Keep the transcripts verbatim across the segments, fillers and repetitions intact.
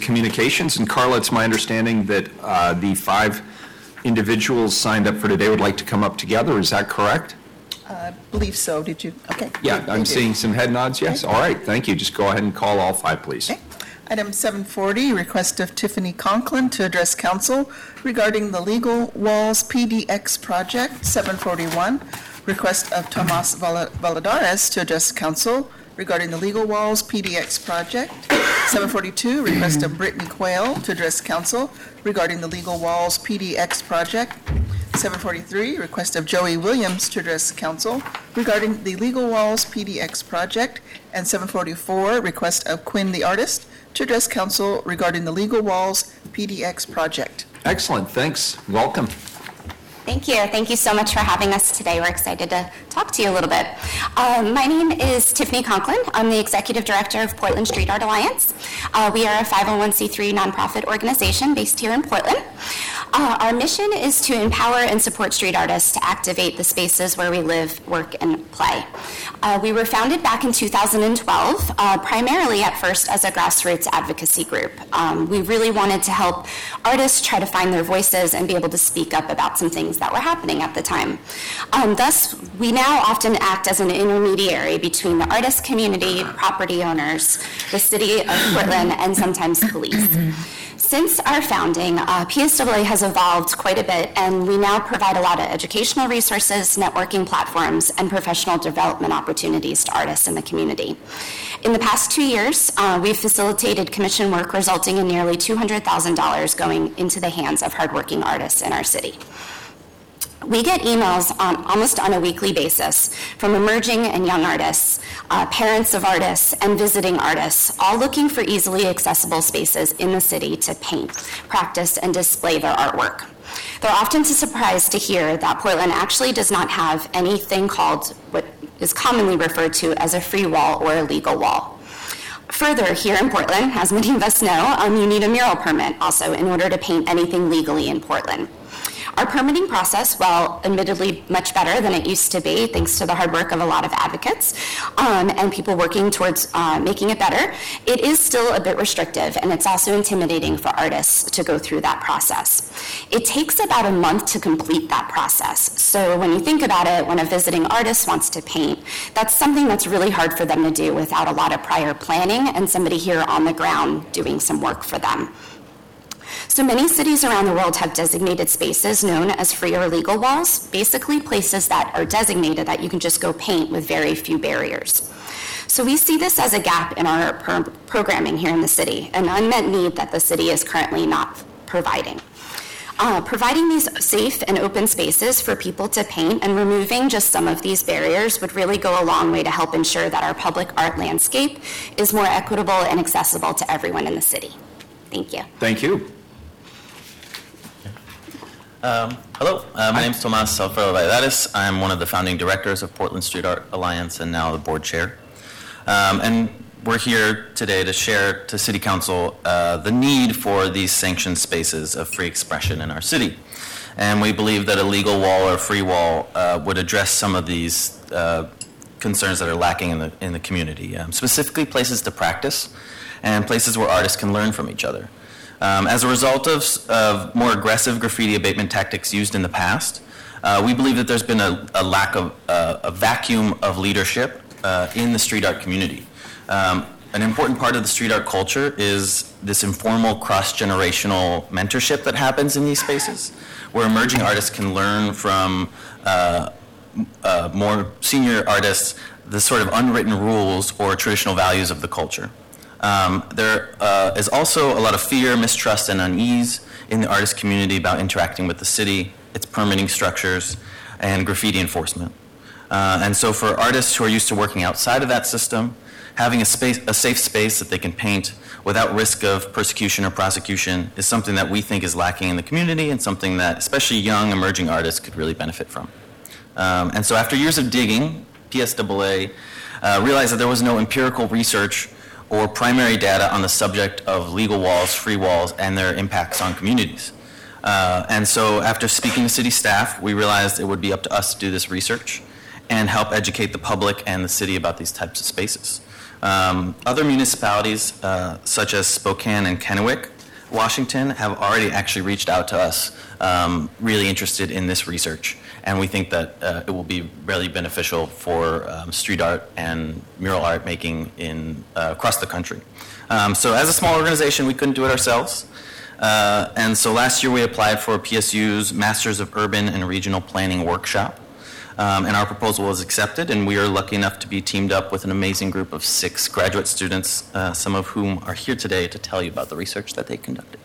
communications. And Carla, it's my understanding that uh, the five individuals signed up for today would like to come up together. Is that correct? I believe so. Did you? Okay. Yeah, They- they I'm do. seeing some head nods. Yes. Okay. All right. Thank you. Just go ahead and call all five, please. Okay. Item seven forty, request of Tiffany Conklin to address council regarding the Legal Walls P D X project. seven forty-one, request of Tomas Val- Valadares to address council regarding the Legal Walls P D X project. seven forty-two, request of Brittany Quayle to address council regarding the Legal Walls P D X project. seven forty-three, request of Joey Williams to address council regarding the Legal Walls P D X project. And seven forty-four, request of Quinn the artist to address council regarding the Legal Walls P D X project. Excellent. Thanks. Welcome. Thank you. Thank you so much for having us today. We're excited to talk to you a little bit. Um, my name is Tiffany Conklin. I'm the Executive Director of Portland Street Art Alliance. Uh, we are a five oh one c three nonprofit organization based here in Portland. Uh, our mission is to empower and support street artists to activate the spaces where we live, work, and play. Uh, we were founded back in two thousand twelve, uh, primarily at first as a grassroots advocacy group. Um, we really wanted to help artists try to find their voices and be able to speak up about some things that were happening at the time. Um, thus, we now often act as an intermediary between the artist community, property owners, the city of Portland, and sometimes police. Since our founding, uh, P S A A has evolved quite a bit, and we now provide a lot of educational resources, networking platforms, and professional development opportunities to artists in the community. In the past two years, uh, we've facilitated commission work resulting in nearly two hundred thousand dollars going into the hands of hardworking artists in our city. We get emails on, almost on a weekly basis from emerging and young artists, uh, parents of artists, and visiting artists, all looking for easily accessible spaces in the city to paint, practice, and display their artwork. They're often surprised to hear that Portland actually does not have anything called what is commonly referred to as a free wall or a legal wall. Further, here in Portland, as many of us know, um, you need a mural permit also in order to paint anything legally in Portland. Our permitting process, while admittedly much better than it used to be, thanks to the hard work of a lot of advocates um, and people working towards uh, making it better, it is still a bit restrictive, and it's also intimidating for artists to go through that process. It takes about a month to complete that process. So when you think about it, when a visiting artist wants to paint, that's something that's really hard for them to do without a lot of prior planning and somebody here on the ground doing some work for them. So many cities around the world have designated spaces known as free or legal walls, basically places that are designated that you can just go paint with very few barriers. So we see this as a gap in our pro- programming here in the city, an unmet need that the city is currently not providing. Uh, providing these safe and open spaces for people to paint and removing just some of these barriers would really go a long way to help ensure that our public art landscape is more equitable and accessible to everyone in the city. Thank you. Thank you. Um, hello, uh, my name is Tomas Valadares. I'm one of the founding directors of Portland Street Art Alliance and now the board chair. Um, and we're here today to share to City Council uh, the need for these sanctioned spaces of free expression in our city. And we believe that a legal wall or a free wall uh, would address some of these uh, concerns that are lacking in the, in the community, um, specifically places to practice and places where artists can learn from each other. Um, as a result of, of more aggressive graffiti abatement tactics used in the past, uh, we believe that there's been a, a lack of uh, a vacuum of leadership uh, in the street art community. Um, an important part of the street art culture is this informal cross-generational mentorship that happens in these spaces, where emerging artists can learn from uh, uh, more senior artists the sort of unwritten rules or traditional values of the culture. Um, there uh, is also a lot of fear, mistrust, and unease in the artist community about interacting with the city, its permitting structures, and graffiti enforcement. Uh, and so for artists who are used to working outside of that system, having a, space, a safe space that they can paint without risk of persecution or prosecution is something that we think is lacking in the community and something that especially young emerging artists could really benefit from. Um, and so after years of digging, P S A A uh, realized that there was no empirical research or primary data on the subject of legal walls, free walls, and their impacts on communities. Uh, and so after speaking to city staff, we realized it would be up to us to do this research and help educate the public and the city about these types of spaces. Um, other municipalities, uh, such as Spokane and Kennewick, Washington, have already actually reached out to us, um, really interested in this research. And we think that uh, it will be really beneficial for um, street art and mural art making in, uh, across the country. Um, so as a small organization, we couldn't do it ourselves. Uh, and so last year we applied for P S U's Masters of Urban and Regional Planning workshop. Um, and our proposal was accepted, and we are lucky enough to be teamed up with an amazing group of six graduate students, uh, some of whom are here today to tell you about the research that they conducted.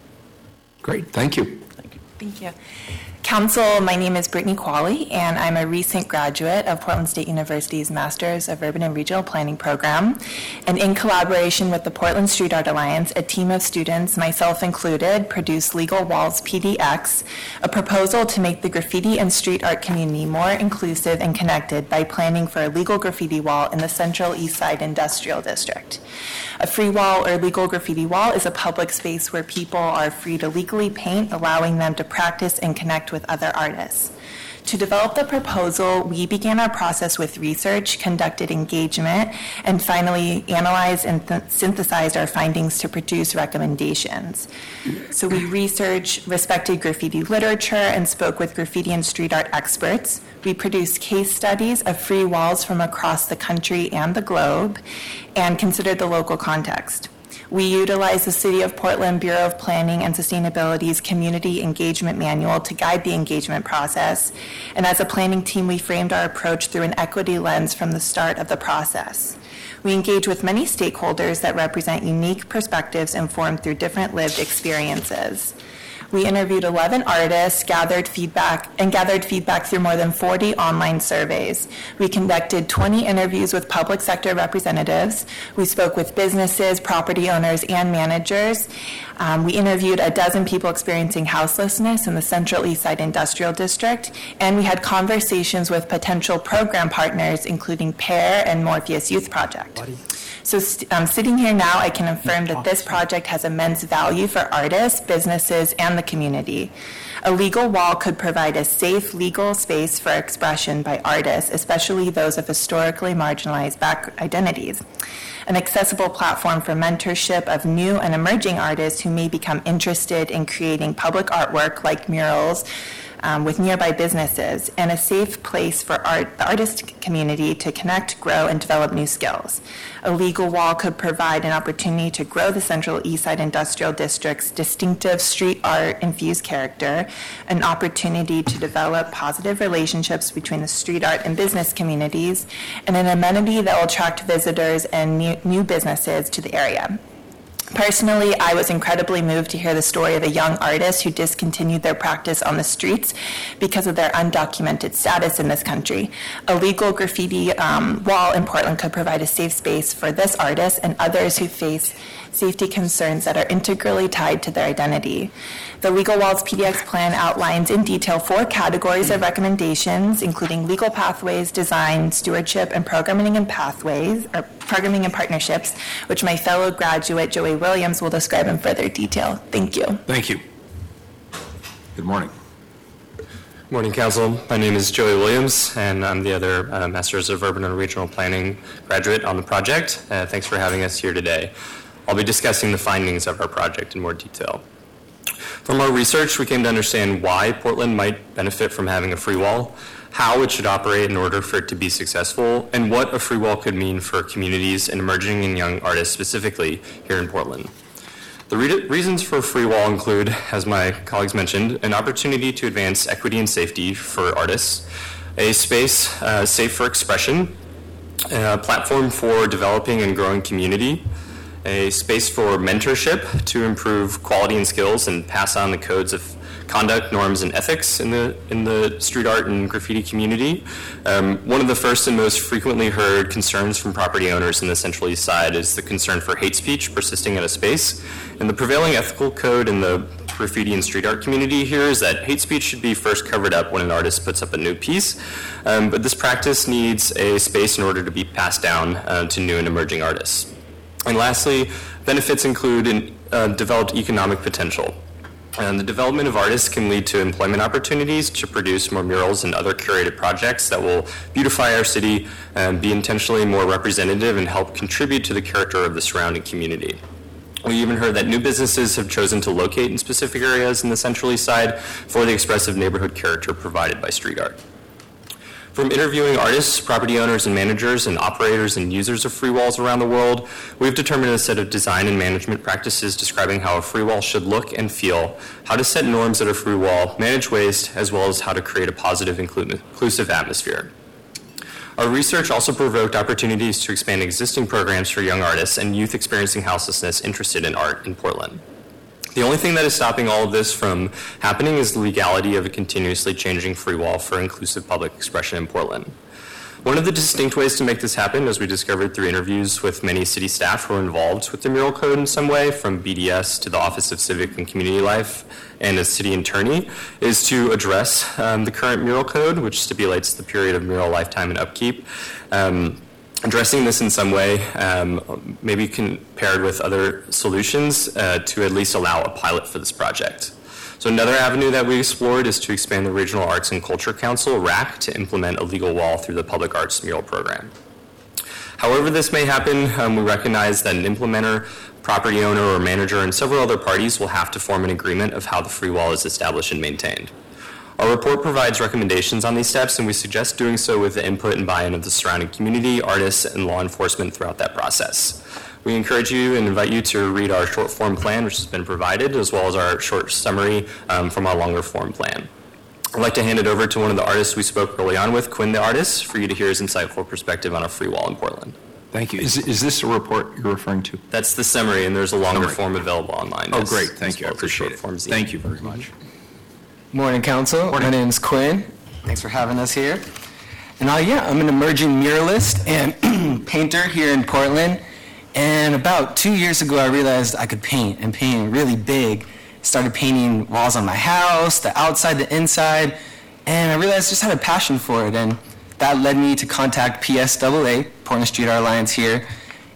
Great, thank you. Thank you. Thank you. Council, my name is Brittany Qualley, and I'm a recent graduate of Portland State University's Masters of Urban and Regional Planning program. And in collaboration with the Portland Street Art Alliance, a team of students, myself included, produced Legal Walls P D X, a proposal to make the graffiti and street art community more inclusive and connected by planning for a legal graffiti wall in the Central East Side Industrial District. A free wall or legal graffiti wall is a public space where people are free to legally paint, allowing them to practice and connect with other artists. To develop the proposal, we began our process with research, conducted engagement, and finally analyzed and th- synthesized our findings to produce recommendations. So we researched respected graffiti literature and spoke with graffiti and street art experts. We produced case studies of free walls from across the country and the globe, and considered the local context. We utilized the City of Portland Bureau of Planning and Sustainability's Community Engagement Manual to guide the engagement process. And as a planning team, we framed our approach through an equity lens from the start of the process. We engage with many stakeholders that represent unique perspectives informed through different lived experiences. We interviewed eleven artists, gathered feedback, and gathered feedback through more than forty online surveys. We conducted twenty interviews with public sector representatives. We spoke with businesses, property owners, and managers. Um, we interviewed a dozen people experiencing houselessness in the Central East Side Industrial District, and we had conversations with potential program partners, including PAIR and Morpheus Youth Project. Buddy. So um, sitting here now, I can affirm that this project has immense value for artists, businesses, and the community. A legal wall could provide a safe legal space for expression by artists, especially those of historically marginalized back identities. An accessible platform for mentorship of new and emerging artists who may become interested in creating public artwork like murals, Um, with nearby businesses, and a safe place for art, the artist community to connect, grow, and develop new skills. A legal wall could provide an opportunity to grow the Central East Side Industrial District's distinctive street art-infused character, an opportunity to develop positive relationships between the street art and business communities, and an amenity that will attract visitors and new, new businesses to the area. Personally, I was incredibly moved to hear the story of a young artist who discontinued their practice on the streets because of their undocumented status in this country. A legal graffiti um, wall in Portland could provide a safe space for this artist and others who face safety concerns that are integrally tied to their identity. The Legal Walls P D X plan outlines in detail four categories of recommendations, including legal pathways, design, stewardship, and programming and pathways, or programming and partnerships, which my fellow graduate, Joey Williams, will describe in further detail. Thank you. Thank you. Good morning. Morning, Council. My name is Joey Williams, and I'm the other uh, Masters of Urban and Regional Planning graduate on the project. Uh, thanks for having us here today. I'll be discussing the findings of our project in more detail. From our research, we came to understand why Portland might benefit from having a free wall, how it should operate in order for it to be successful, and what a free wall could mean for communities and emerging and young artists specifically here in Portland. The re- reasons for a free wall include, as my colleagues mentioned, an opportunity to advance equity and safety for artists, a space uh, safe for expression, a platform for developing and growing community, a space for mentorship to improve quality and skills and pass on the codes of conduct, norms, and ethics in the in the street art and graffiti community. Um, one of the first and most frequently heard concerns from property owners in the Central East Side is the concern for hate speech persisting in a space. And the prevailing ethical code in the graffiti and street art community here is that hate speech should be first covered up when an artist puts up a new piece. Um, but this practice needs a space in order to be passed down uh, to new and emerging artists. And lastly, benefits include an, uh, developed economic potential. And the development of artists can lead to employment opportunities to produce more murals and other curated projects that will beautify our city and be intentionally more representative and help contribute to the character of the surrounding community. We even heard that new businesses have chosen to locate in specific areas in the Central East Side for the expressive neighborhood character provided by street art. From interviewing artists, property owners and managers, and operators and users of free walls around the world, we've determined a set of design and management practices describing how a free wall should look and feel, how to set norms at a free wall, manage waste, as well as how to create a positive, inclusive atmosphere. Our research also provoked opportunities to expand existing programs for young artists and youth experiencing houselessness interested in art in Portland. The only thing that is stopping all of this from happening is the legality of a continuously changing free wall for inclusive public expression in Portland. One of the distinct ways to make this happen, as we discovered through interviews with many city staff who are involved with the mural code in some way, from B D S to the Office of Civic and Community Life and a city attorney, is to address um, the current mural code, which stipulates the period of mural lifetime and upkeep. Um, Addressing this in some way, um, maybe compared with other solutions uh, to at least allow a pilot for this project. So another avenue that we explored is to expand the Regional Arts and Culture Council, R A C, to implement a legal wall through the Public Arts Mural Program. However this may happen, um, we recognize that an implementer, property owner, or manager, and several other parties will have to form an agreement of how the free wall is established and maintained. Our report provides recommendations on these steps, and we suggest doing so with the input and buy-in of the surrounding community, artists, and law enforcement throughout that process. We encourage you and invite you to read our short form plan, which has been provided, as well as our short summary um, from our longer form plan. I'd like to hand it over to one of the artists we spoke early on with, Quinn the Artist, for you to hear his insightful perspective on a free wall in Portland. Thank you. Is, is this a report you're referring to? That's the summary, and there's a longer Summary. form available online. Oh, as- great. as Thank you. I well as the appreciate short it. form zine. Thank you very much. Morning, Council. My name's Quinn. Thanks for having us here. And uh, yeah, I'm an emerging muralist and painter here in Portland. And about two years ago, I realized I could paint and paint really big. Started painting walls on my house, the outside, the inside, and I realized I just had a passion for it. And that led me to contact P S A A, Portland Street Art Alliance here.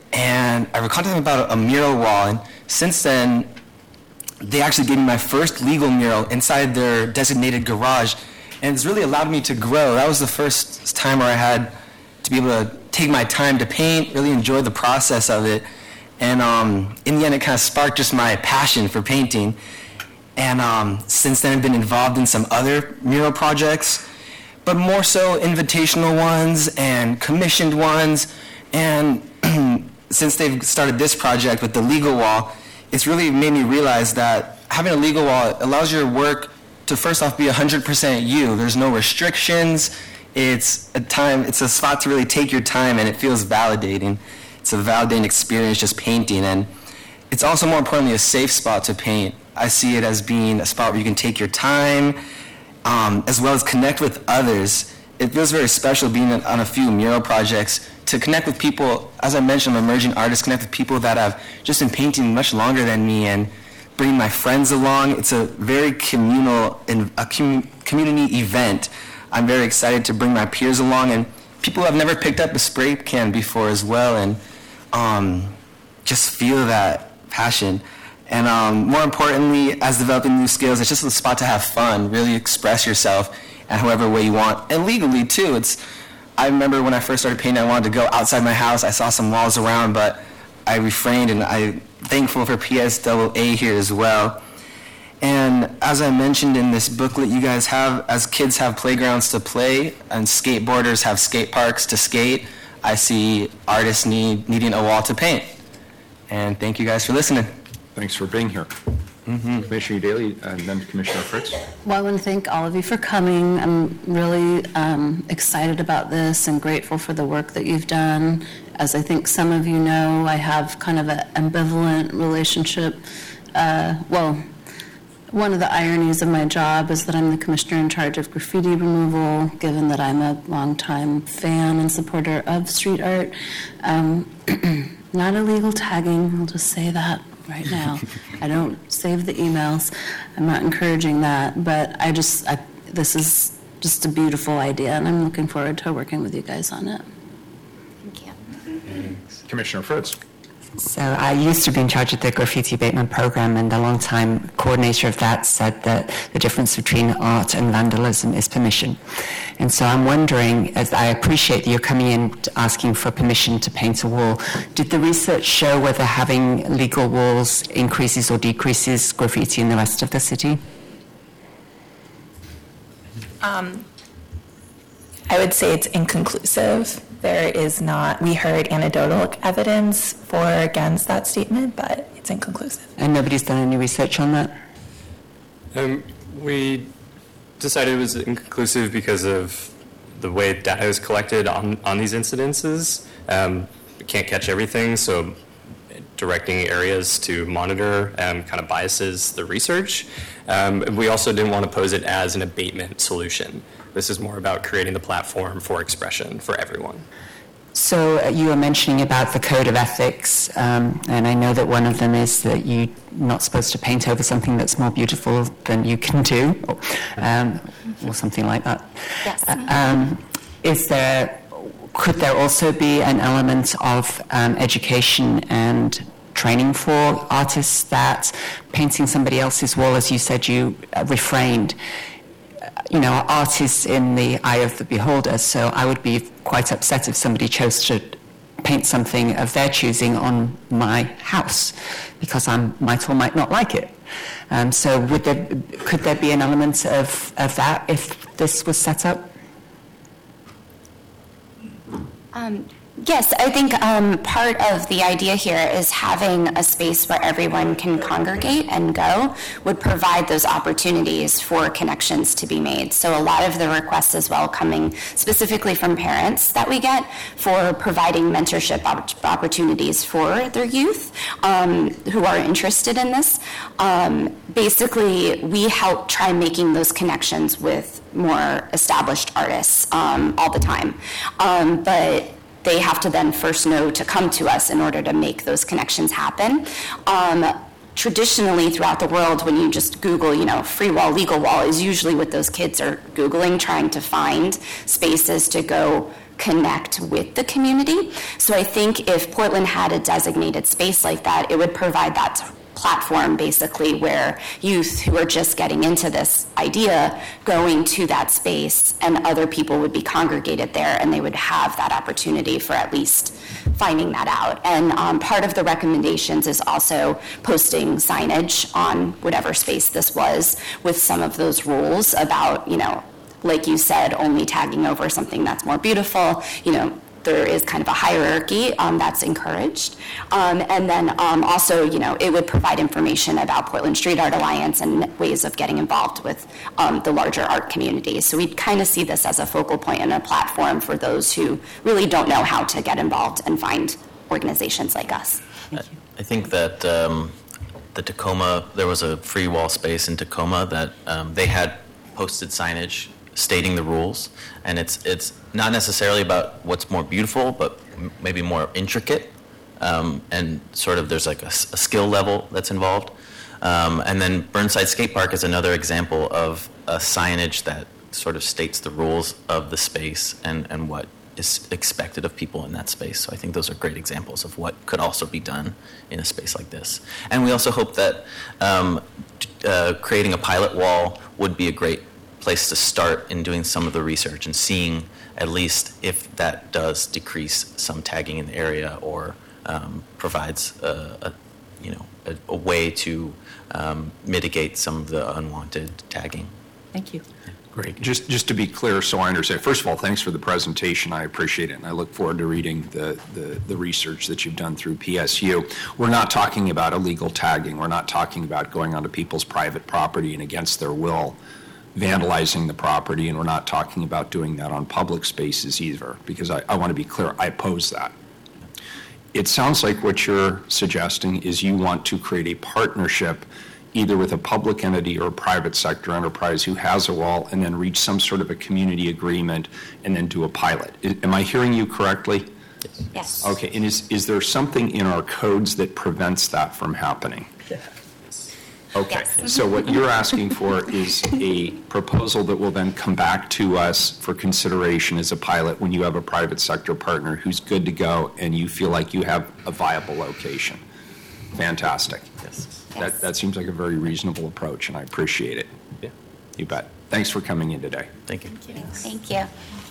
And I contacted them about a, a mural wall. And since then, they actually gave me my first legal mural inside their designated garage, and it's really allowed me to grow. That was the first time where I had to be able to take my time to paint, really enjoy the process of it, and um, in the end it kind of sparked just my passion for painting. And um, since then I've been involved in some other mural projects, but more so invitational ones and commissioned ones, and since they've started this project with the legal wall, it's really made me realize that having a legal wall allows your work to first off be one hundred percent you. There's no restrictions. It's a time, it's a spot to really take your time, and it feels validating. It's a validating experience just painting, and it's also more importantly a safe spot to paint. I see it as being a spot where you can take your time, um, as well as connect with others. It feels very special being on a few mural projects to connect with people. As I mentioned, I'm an emerging artist, connect with people that have just been painting much longer than me and bring my friends along. It's a very communal, a com- community event. I'm very excited to bring my peers along and people who have never picked up a spray can before as well, and um, just feel that passion. And um, more importantly, as developing new skills, it's just a spot to have fun, really express yourself in however way you want, and legally too. It's I remember when I first started painting, I wanted to go outside my house. I saw some walls around, but I refrained, and I'm thankful for P S A A here as well. And as I mentioned in this booklet, you guys have, as kids have playgrounds to play, and skateboarders have skate parks to skate, I see artists need, needing a wall to paint. And thank you guys for listening. Thanks for being here. Mm-hmm. Commissioner Daly and then Commissioner Fritz. Well, I want to thank all of you for coming. I'm really um, excited about this and grateful for the work that you've done. As I think some of you know, I have kind of an ambivalent relationship. Uh, well, one of the ironies of my job is that I'm the commissioner in charge of graffiti removal, given that I'm a longtime fan and supporter of street art. Um, not illegal tagging, I'll just say that right now. I don't save the emails. I'm not encouraging that, but I just, I, this is just a beautiful idea, and I'm looking forward to working with you guys on it. Thank you. Commissioner Fritz. So I used to be in charge of the graffiti abatement program, and a long-time coordinator of that said that the difference between art and vandalism is permission. And so I'm wondering, as I appreciate that you're coming in asking for permission to paint a wall, did the research show whether having legal walls increases or decreases graffiti in the rest of the city? Um, I would say it's inconclusive. There is not, we heard anecdotal evidence for or against that statement, but it's inconclusive. And nobody's done any research on that? Um, we decided it was inconclusive because of the way data is collected on, on these incidences. Um, we can't catch everything, so directing areas to monitor um, kind of biases the research. Um, we also didn't want to pose it as an abatement solution. This is more about creating the platform for expression for everyone. So uh, you were mentioning about the code of ethics, um, and I know that one of them is that you're not supposed to paint over something that's more beautiful than you can do, or, um, or something like that. Yes. Uh, um, is there, could there also be an element of um, education and training for artists that painting somebody else's wall, as you said, you uh, refrained? You know, art is in the eye of the beholder, so I would be quite upset if somebody chose to paint something of their choosing on my house, because I might or might not like it. Um, so would there, could there be an element of, of that if this was set up? Um, yes, I think um, part of the idea here is having a space where everyone can congregate and go would provide those opportunities for connections to be made. So a lot of the requests as well coming specifically from parents that we get for providing mentorship op- opportunities for their youth um, who are interested in this. Um, basically, we help try making those connections with more established artists um, all the time. Um, but they have to then first know to come to us in order to make those connections happen. Um, traditionally, throughout the world, when you just Google, you know, free wall, legal wall, is usually what those kids are Googling, trying to find spaces to go connect with the community. So I think if Portland had a designated space like that, it would provide that platform basically where youth who are just getting into this idea going to that space, and other people would be congregated there, and they would have that opportunity for at least finding that out. And um, part of the recommendations is also posting signage on whatever space this was with some of those rules about, you know, like you said, only tagging over something that's more beautiful, you know, there is kind of a hierarchy um, that's encouraged. Um, and then um, also, you know, it would provide information about Portland Street Art Alliance and ways of getting involved with um, the larger art community. So we kind of see this as a focal point and a platform for those who really don't know how to get involved and find organizations like us. I, I think that um, the Tacoma, there was a free wall space in Tacoma that um, they had posted signage stating the rules, and it's it's not necessarily about what's more beautiful, but m- maybe more intricate, um, and sort of there's like a, a skill level that's involved. Um, and then Burnside Skate Park is another example of a signage that sort of states the rules of the space and, and what is expected of people in that space. So I think those are great examples of what could also be done in a space like this. And we also hope that um, uh, creating a pilot wall would be a great place to start in doing some of the research and seeing at least if that does decrease some tagging in the area or um, provides a, a you know a, a way to um, mitigate some of the unwanted tagging. Thank you. Great. Just just to be clear, so I understand. First of all, thanks for the presentation. I appreciate it, and I look forward to reading the, the, the research that you've done through P S U. We're not talking about illegal tagging. We're not talking about going onto people's private property and against their will vandalizing the property, and we're not talking about doing that on public spaces either, because I, I want to be clear, I oppose that. It sounds like what you're suggesting is you want to create a partnership either with a public entity or a private sector enterprise who has a wall, and then reach some sort of a community agreement and then do a pilot. I, am I hearing you correctly? Yes. Yes. Okay, and is, is there something in our codes that prevents that from happening? Okay, Yes. so what you're asking for is a proposal that will then come back to us for consideration as a pilot when you have a private sector partner who's good to go and you feel like you have a viable location. Fantastic. Yes. That, that seems like a very reasonable approach, and I appreciate it. Yeah. You bet. Thanks for coming in today. Thank you. Thank you.